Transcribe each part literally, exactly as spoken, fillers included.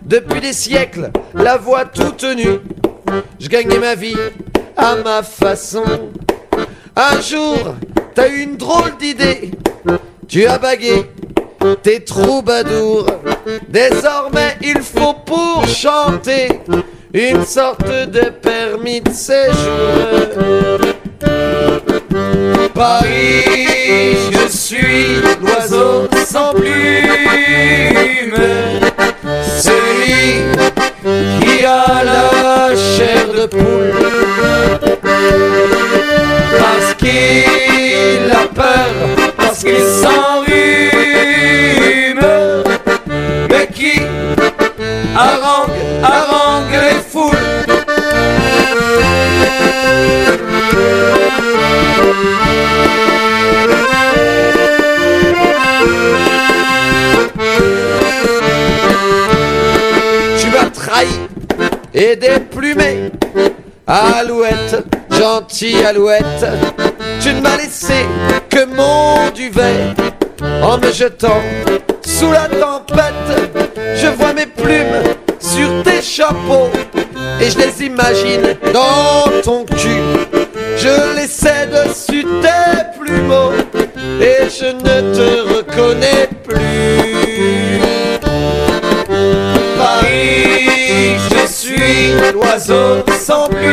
Depuis des siècles, la voix toute nue, je gagnais ma vie à ma façon. Un jour, t'as eu une drôle d'idée, tu as bagué tes troubadours. Désormais, il faut pour chanter une sorte de permis de séjour. Paris, je suis l'oiseau sans plume, celui qui a la chair de poule, parce qu'il a peur, parce qu'il s'enrhume, mais qui harangue, harangue les foules. Tu m'as trahi et déplumé, alouette, gentille alouette. Tu ne m'as laissé que mon duvet. En me jetant sous la tempête, je vois mes plumes sur tes chapeaux et je les imagine dans ton cul. Je les sais dessus tes plumeaux et je ne te reconnais plus. Paris, je suis l'oiseau sans plume,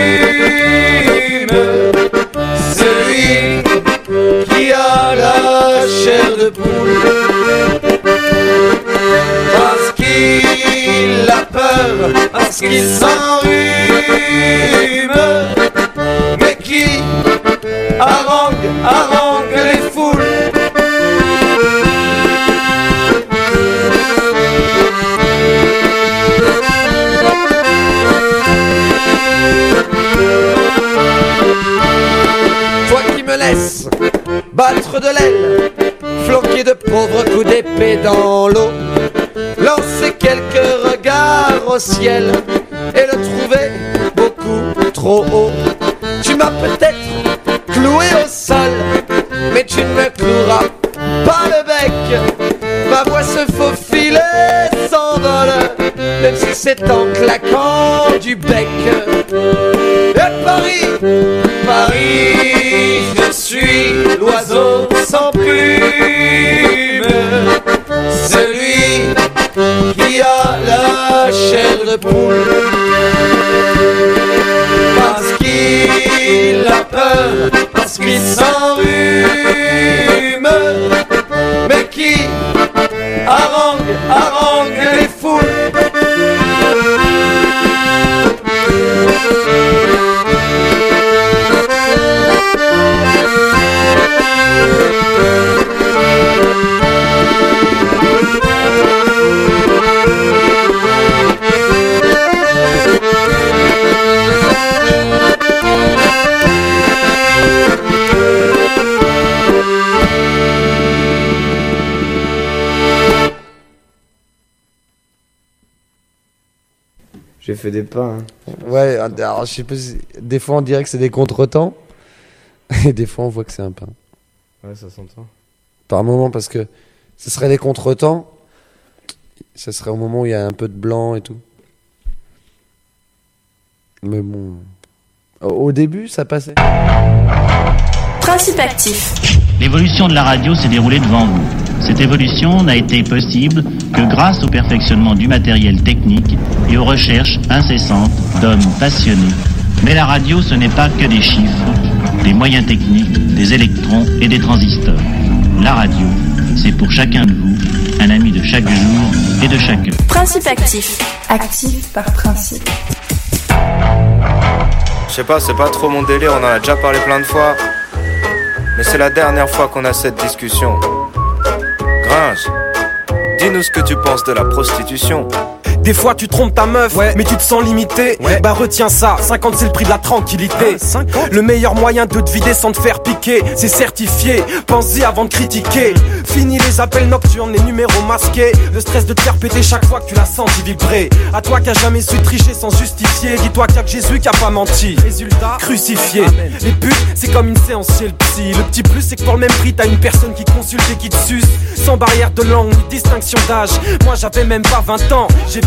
celui qui a la chair de poule, parce qu'il a peur, parce qu'il s'enrhume, mais qui harangue, harangue les foules. Toi qui me laisses battre de l'aile, flanqué de pauvres coups d'épée dans l'eau, lancer quelques regards au ciel et le trouver beaucoup trop haut. Tu m'as peut-être cloué au sol, mais tu ne me cloueras pas le bec. Ma voix se faufile et s'envole, même si c'est en claquant du bec. Et Paris, Paris, je suis l'oiseau sans plume, celui qui a la chair de poule, parce qu'il a peur, parce qu'il s'enrhume, mais qui harangue, harangue les foules. J'ai fait des pas. Hein. Ouais, alors je sais pas si... Des fois on dirait que c'est des contretemps, et des fois on voit que c'est un pain. Ouais, ça s'entend. Par moment, parce que ce serait des contretemps, ça serait au moment où il y a un peu de blanc et tout. Mais bon... Au début, ça passait. Principe actif. L'évolution de la radio s'est déroulée devant vous. Cette évolution n'a été possible que grâce au perfectionnement du matériel technique et aux recherches incessantes d'hommes passionnés. Mais la radio, ce n'est pas que des chiffres, des moyens techniques, des électrons et des transistors. La radio, c'est pour chacun de vous, un ami de chaque jour et de chaque heure. Principe actif. Actif par principe. Je sais pas, c'est pas trop mon délire, on en a déjà parlé plein de fois. Mais c'est la dernière fois qu'on a cette discussion. Gringe, dis-nous ce que tu penses de la prostitution. Des fois tu trompes ta meuf, ouais. mais tu te sens limité. Ouais. Bah retiens ça, cinquante c'est le prix de la tranquillité. Ah, le meilleur moyen de te vider sans te faire piquer, c'est certifié, pense-y avant de critiquer. Fini les appels nocturnes, les numéros masqués. Le stress de te faire péter chaque fois que tu la sens vibrer. À toi qui a jamais su tricher sans justifier, dis-toi qu'il y a que Jésus qui a pas menti. Résultat, crucifié. Amen. Les putes, c'est comme une séance chez le psy. Le petit plus c'est que pour le même prix t'as une personne qui consulte et qui te suce. Sans barrière de langue ni distinction d'âge. Moi j'avais même pas vingt ans, j'ai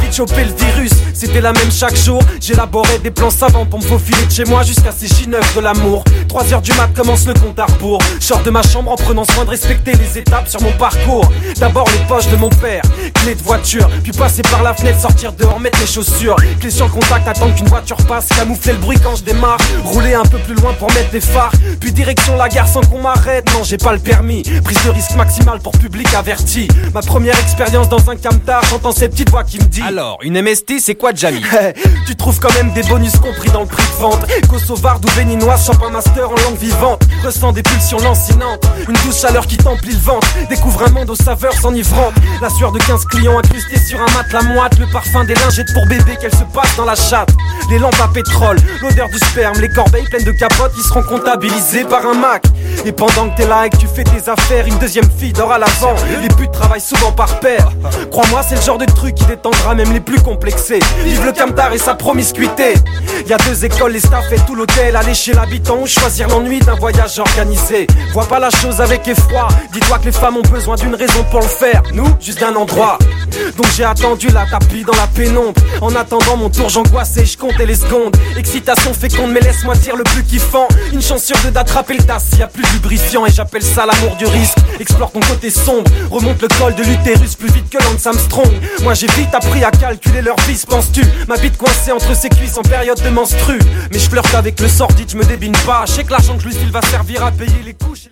de choper le virus. C'était la même chaque jour. J'élaborais des plans savants pour me faufiler de chez moi jusqu'à ces J neuf de l'amour. trois heures du mat commence le compte à rebours. Je sors de ma chambre en prenant soin de respecter les étapes sur mon parcours. D'abord les poches de mon père, clé de voiture, puis passer par la fenêtre, sortir dehors, mettre mes chaussures. Clé sur le contact, attendre qu'une voiture passe, camoufler le bruit quand je démarre. Rouler un peu plus loin pour mettre des phares, puis direction la gare sans qu'on m'arrête. Non, j'ai pas le permis, prise de risque maximale pour public averti. Ma première expérience dans un camtar, j'entends cette petite voix qui me dit: alors, une M S T c'est quoi Jamie? Tu trouves quand même des bonus compris dans le prix de vente. Kosovarde ou béninoise, champagne master en langue vivante. Ressens des pulsions lancinantes, une douce chaleur qui t'emplit le ventre. Découvre un monde aux saveurs enivrantes. La sueur de quinze clients incrustés sur un matelas moite. Le parfum des lingettes pour bébé qu'elle se passe dans la chatte. Les lampes à pétrole, l'odeur du sperme. Les corbeilles pleines de capotes qui seront comptabilisées par un Mac. Et pendant que t'es là et que tu fais tes affaires, une deuxième fille dort à l'avant. Les putes travaillent souvent par paire. Crois-moi, c'est le genre de truc qui détendra même les plus complexés. Vive le camtar et sa promiscuité. Y'a deux écoles, les staffs et tout l'hôtel. Aller chez l'habitant ou choisir l'ennui d'un voyage organisé. Vois pas la chose avec effroi. Dis-toi que les femmes ont besoin d'une raison pour le faire. Nous, juste d'un endroit. Donc j'ai attendu la tapis dans la pénombre. En attendant mon tour, j'angoissais, je comptais les secondes. Excitation féconde, mais laisse-moi dire le plus kiffant. Une chance sur deux d'attraper le tas s'il y a plus de lubrifiant. Et j'appelle ça l'amour du risque. Explore ton côté sombre, remonte le col de l'utérus plus vite que Lance Armstrong. Moi j'ai vite appris à calculer leur vice, penses-tu? Ma bite coincée entre ses cuisses en période de menstru. Mais je flirte avec le sordide, je me débine pas. Je sais que l'argent que je lui file va servir à payer les couches.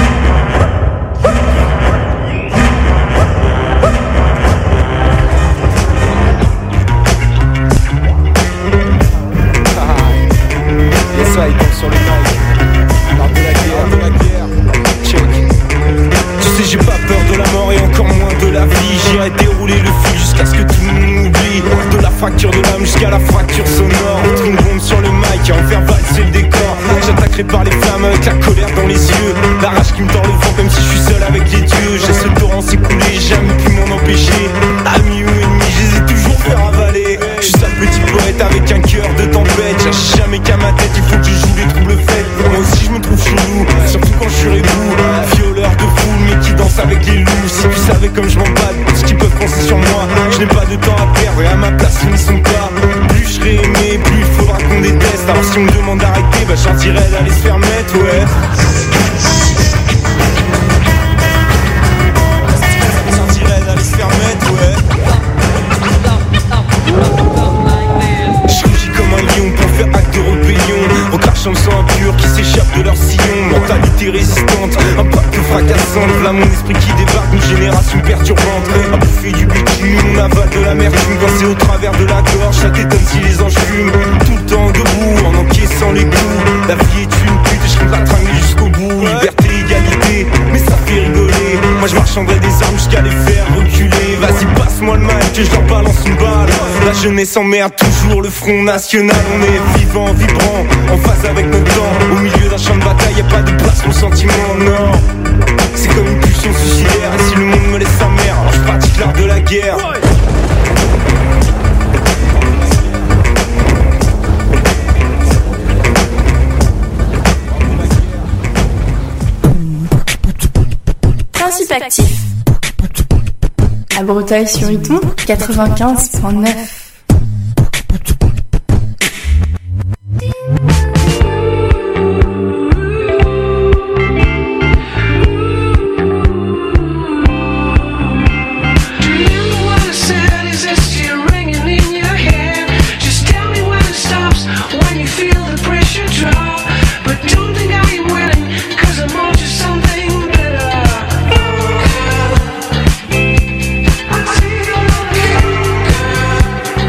Et ça, il tombe sur les mailles. L'art de la guerre, de la guerre. Check. Tu sais, j'ai pas peur de la mort et encore moins de la vie. J'irai dérouler le fil jusqu'à ce que tout le monde m'oublie. De la fracture de l'âme jusqu'à la fracture sonore. Entre une bombe sur le mic et en faire valser le décor. J'attaquerai par les flammes avec la colère dans les yeux. La rage qui me tord le vent comme si je suis seul avec les dieux. J'ai ce torrent s'écouler, j'ai jamais pu m'en empêcher. Amis ou ennemis, je les ai toujours fait avaler. Je suis un petit poète avec un cœur de tempête. Cherche jamais qu'à ma tête, il faut que je joue les troubles faits. Moi aussi je me trouve chelou, surtout quand je suis rebou. Violeur de foule mais qui danse avec les loups. Si tu savais comme je m'en bats, ce qu'ils peuvent penser sur moi. Je n'ai pas de temps à perdre et à ma place ils n'y sont pas. Plus je serai aimé, plus il faudra qu'on déteste. Alors si on me demande d'arrêter, bah j'en dirais d'aller se faire mettre, ouais. J'en dirais d'aller se faire mettre, ouais. Je rugis comme un lion pour faire acte de rébellion. En crachant le sang impur qui s'échappe de leur sillon. Mentalité résistante, un pacte fracassant. Là mon esprit qui débarque, une génération perturbante. À bouffer du bitume, on avale de l'amertume. Coincé au travers de la gorge, ça t'étonne si les anges fument. Tout le temps debout, en encaissant les coups. La vie est une pute et je compte la tringuer jusqu'au bout. Liberté, égalité, mais ça fait rigoler. Moi je marchanderai des armes jusqu'à les faire reculer. Vas-y passe-moi le mic que je leur balance une balle. La jeunesse emmerde toujours le front national. On est vivant, vibrant, en phase avec notre temps. Au milieu d'un champ de bataille, y'a pas de place pour le sentiment, non. C'est comme une pulsion suicidaire. Et si le monde me laisse sa mère, alors je pratique l'art de la guerre. Principe actif. À Breteuil-sur-Iton, quatre-vingt-quinze point neuf. I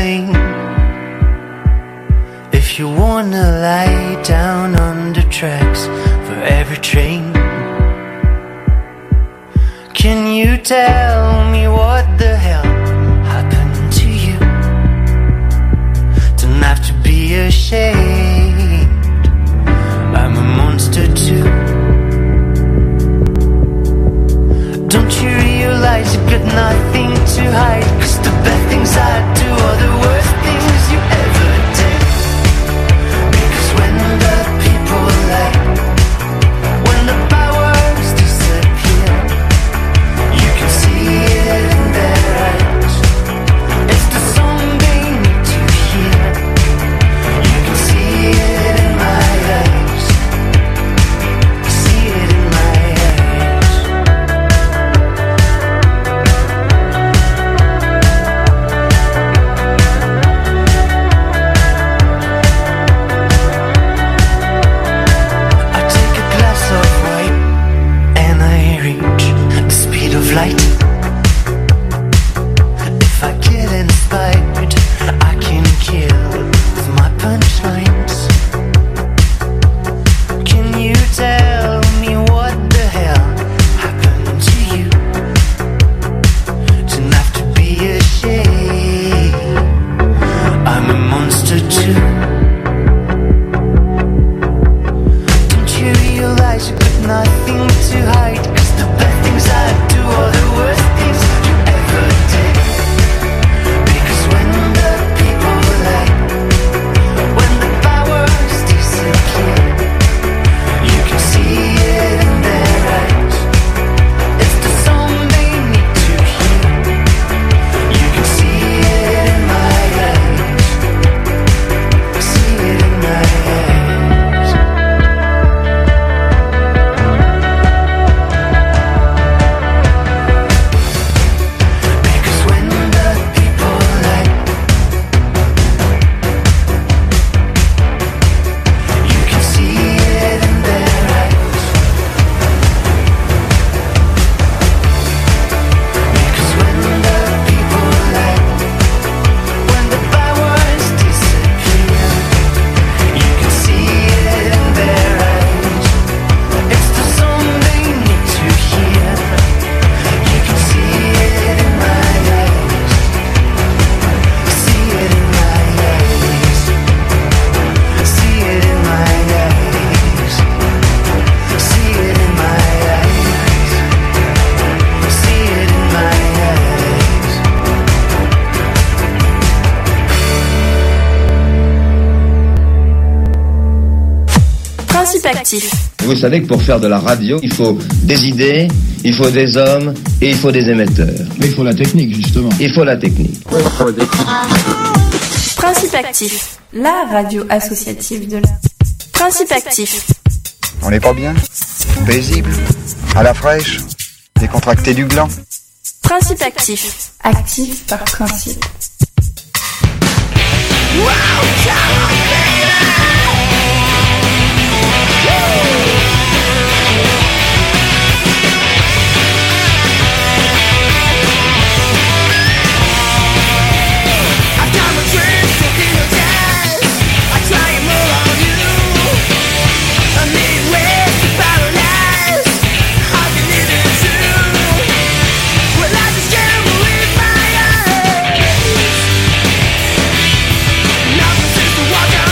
lane. If you wanna lie down under tracks for every train, can you tell me what the hell happened to you? Don't have to be ashamed, I'm a monster too. Don't you realize you've got nothing to hide? 'Cause the bad things I do are the worst things you ever did. Because when the people lie, when the powers disappear, you can see it in their eyes. It's the song they need to hear. You can see it in my eyes. See it in my eyes. I take a glass of wine and I reach the speed of light. If I get inspired, I can kill with my punchlines. Can you tell me what the hell happened to you? Don't have to be ashamed, I'm a monster too. Don't you realize you've got nothing to hide? 'Cause the bad things I do are the worst things you ever did. Because when the people lie, when the powers disappear, you can see it in their eyes. It's the song they need to hear. You can see it in my eyes. See it in my eyes. Because when the people lie, you can see it in their eyes. Because when the people lie, when the powers disappear, you can see it in their eyes. It's the song they need to hear. You can see it in my eyes. See it in my eyes. See it in my eyes. See it in my eyes. See it in my eyes. Principe actif. Vous savez que pour faire de la radio, il faut des idées, il faut des hommes et il faut des émetteurs. Mais il faut la technique, justement. Il faut la technique. Principe actif. La radio associative de l'art. Principe actif. On n'est pas bien? Paisible? À la fraîche? Décontracté du gland? Principe actif. Actif par principe. Nothing seems to work out.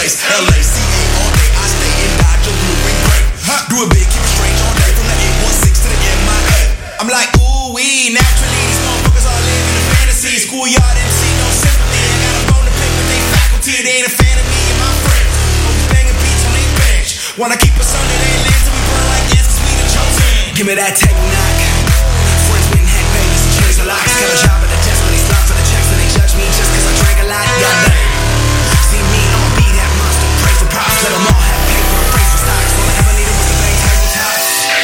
place. L A C A all day, I stay in Dodge, your blue and gray. Do it big, keep it strange all day, from the eight one six to the M I A. I'm like, ooh wee, naturally these motherfuckers all live in a fantasy. Schoolyard M C, no sympathy. I got a bone to pick with they faculty, they ain't a fan of me and my friends. Always banging beats on they bench. Wanna keep us under their lens till we burn like ants 'cause we the chosen. Give me that tech knock. Friends with head babies and change the locks. Got a job at the desk when they stop for the checks and they judge me just 'cause I drank a lot. Goddamn. See me, I'ma be that monster. Pray for props, let them all have paper and pray for stocks. All I ever needed was the bang tabletop.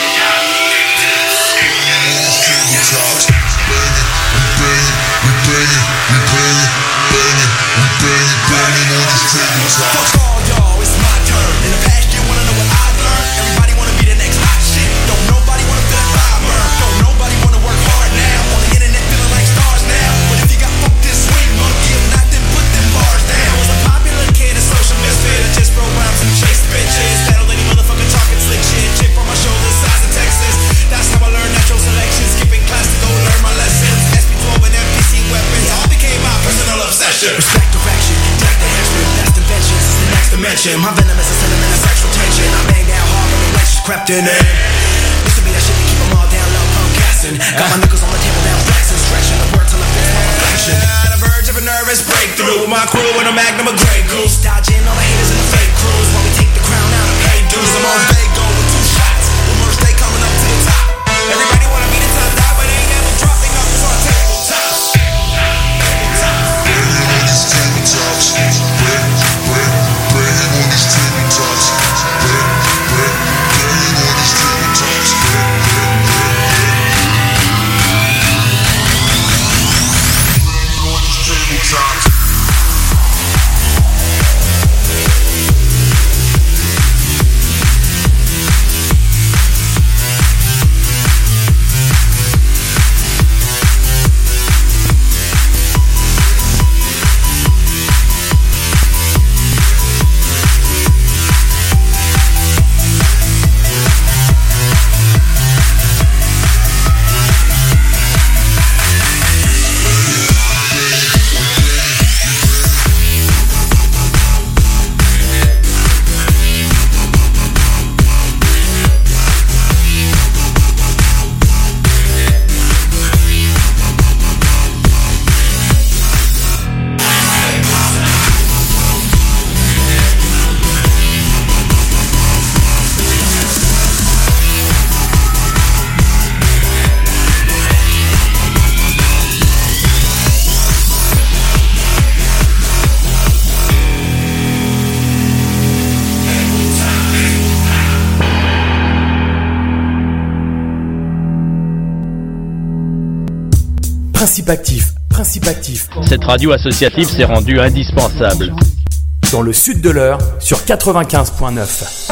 Fuck all y'all, it's my turn. In the past year, wanna know what I learned? Everybody wanna be the next hot shit. Don't nobody wanna feel that fire burn. Don't nobody wanna work hard now. On the internet feeling like stars now. But if you got fucked this swing, monkey, if not, then put them bars down. Was a popular kid, a social misfit. I just wrote rhymes and chased bitches. Battled any motherfucker talking slick shit. Chip on my shoulder, size of Texas. That's how I learned natural selection. Skipping class to go learn my lessons. S P twelve and M P C weapons. All became my personal obsession. Respect direction, jack the henchman. Best inventions is the next dimension. My venom is a sentiment of sexual tension. I bang down hard when the wenches crept in. Used to be that shit to keep them all down low, punk gassing. Got my knuckles on the table down flexing. Stretching the word till I fix my reflection. On the verge of a nervous breakthrough. With my crew and a magnum of Grey Goose. Dodging all the haters and the fake crews. While we take the crown out of pay dues. I'm on Vago with two shots. With merch they coming up to the top. Everybody wanna be the top dog, but they ain't never dropping up to our tabletop. Principe actif, principe actif. Cette radio associative s'est rendue indispensable. Dans le sud de l'Eure, sur quatre-vingt-quinze virgule neuf.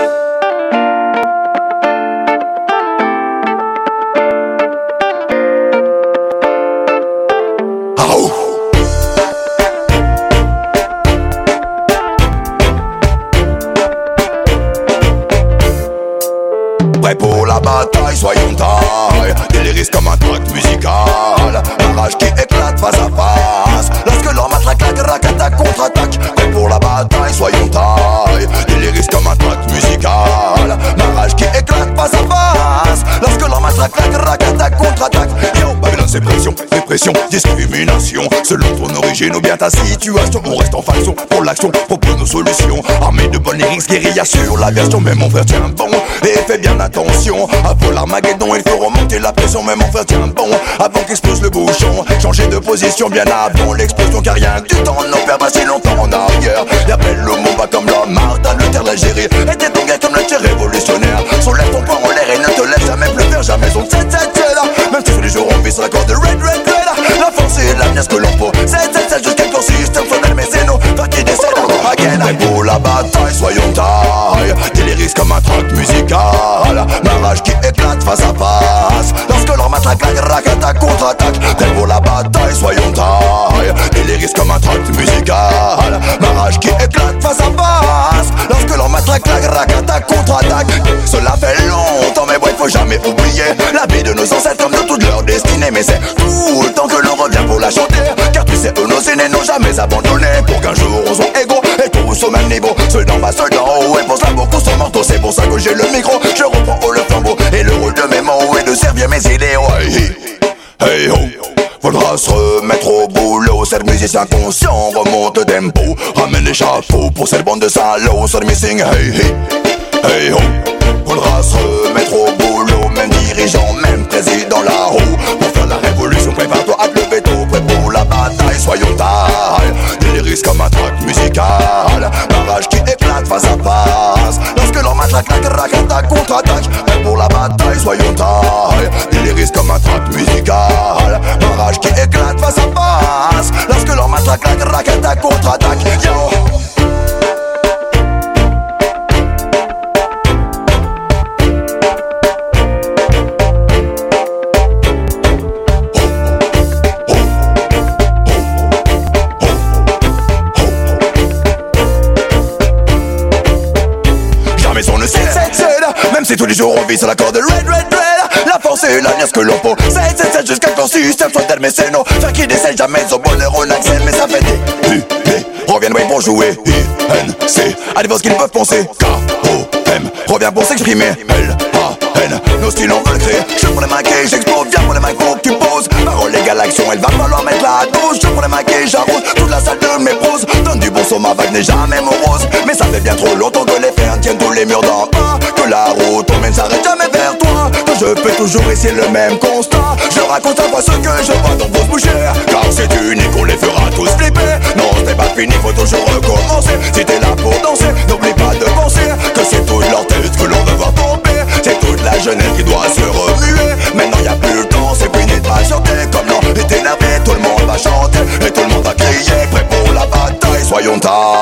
Prêt pour la bataille, soyons taille. Déliris comme un tract musical. La rage qui éclate face à face. Lorsque l'homme attaque, la graque attaque, contre-attaque. Prêt pour la bataille, soyons taille. Déliris comme un tract musical. La rage qui éclate face à face. Lorsque l'homme attaque, la graque attaque, contre-attaque. Yo, Babylone c'est pression, répression, discrimination. Selon ton origine ou bien ta situation, on reste en façon pour l'action, propose nos solutions. Armée de bonnes lyrics, guérilla sur l'aviation. Mais mon frère tient bon et fais bien attention. Avant l'Armageddon, il faut remonter la pression. Mais mon frère tient bon avant qu'explose le bouchon. Changer de position bien avant l'explosion. Car rien que du temps ne perd pas si longtemps en arrière. Y'a belle le mot pas comme l'homme, Martin Luther l'Algérie. Et t'es ton gars comme le tir révolutionnaire. Soulève ton poing en l'air et ne te laisse jamais plus faire. Jamais on sept sept sept là. Même si tous les jours on vit sur la corde de Red Red Red. La force et l'avenir ce que l'on faut. sept sept sept jusqu'à quand système faudrait mais c'est nous. Toi qui décède encore again. Mais pour la bataille soyons taille. Déliris comme un tract musical. Ma rage qui éclate face à face. Lorsque l'homme attaque, la graque attaque, contre-attaque. Prêt pour la bataille soyons taille. Déliris comme un tract musical. Ma rage qui éclate face à face. Lorsque l'homme attaque, la graque attaque, contre-attaque. Cela fait longtemps mais bon il faut jamais oublier la vie de nos ancêtres comme de toute leur destinée. Mais c'est tout le temps que l'on revient pour la chanter. Car tu sais eux nos aînés n'ont jamais abandonné. Pour qu'un jour on soit égaux et tous tous au même niveau. Ceux d'en bas, ceux d'en haut, et pour cela beaucoup sont mortaux. C'est pour ça que j'ai le micro, je reprends haut le flambeau. Et le rôle de mes mots est de servir mes idéaux. Hey, hey, ho, faudra se remettre au boulot. C'est le musicien conscient, remonte tempo. Ramène les chapeaux pour cette bande de salauds. So missing, hey, hey, hey, ho, faudra se remettre au boulot. Même dirigeant, même président là-haut. Pour faire la révolution, prépare-toi à te lever tôt. Prêt pour la bataille, soyons taille. Des lyrics comme un track musical. Barrage qui éclate face à face. Lorsque l'on matraque la craque, attaque contre-attaque. Prêt pour la bataille, soyons taille. Des lyrics comme un track musical. Barrage qui éclate face à face. Lorsque l'on matraque la craque, attaque contre-attaque. Yo. Même si tous les jours on vit sur la corde de Red, Red, Red. La force et l'avenir, ce que l'on possède, c'est c'est jusqu'à que ton système soit tel mécéno. Faire qui décède jamais au bonheur on accède. Mais ça fait des U, B, reviennent ouais pour jouer. I, N, C, à des voix qu'ils peuvent penser. K, O, M, revient pour s'exprimer. L, A, N, nos styles on veut le créer. Je prends les maquets, j'explose, viens pour les mains faut que tu poses. Parole égale action, elle va falloir mettre la dose. Je prends les maquets, j'arrose toute la salle de mes pros. Donne du bon son, ma vague n'est jamais morose. Mais ça fait bien trop longtemps que les fers tiennent tous les murs d'en bas. Que la route on mène s'arrête jamais vers toi. Que je peux toujours essayer le même constat. Je raconte à moi ce que je vois dans vos bouchères. Car c'est unique, on les fera tous flipper. Non c'est pas fini, faut toujours recommencer. Si t'es là pour danser, n'oublie pas de penser que c'est toute leur tête que l'on veut voir tomber. C'est toute la jeunesse qui doit se remuer. Maintenant y a plus le temps, c'est fini de chanter. Comme l'on est énervé, tout le monde va chanter. Et tout le monde va crier, prêt pour la bataille, soyons tard.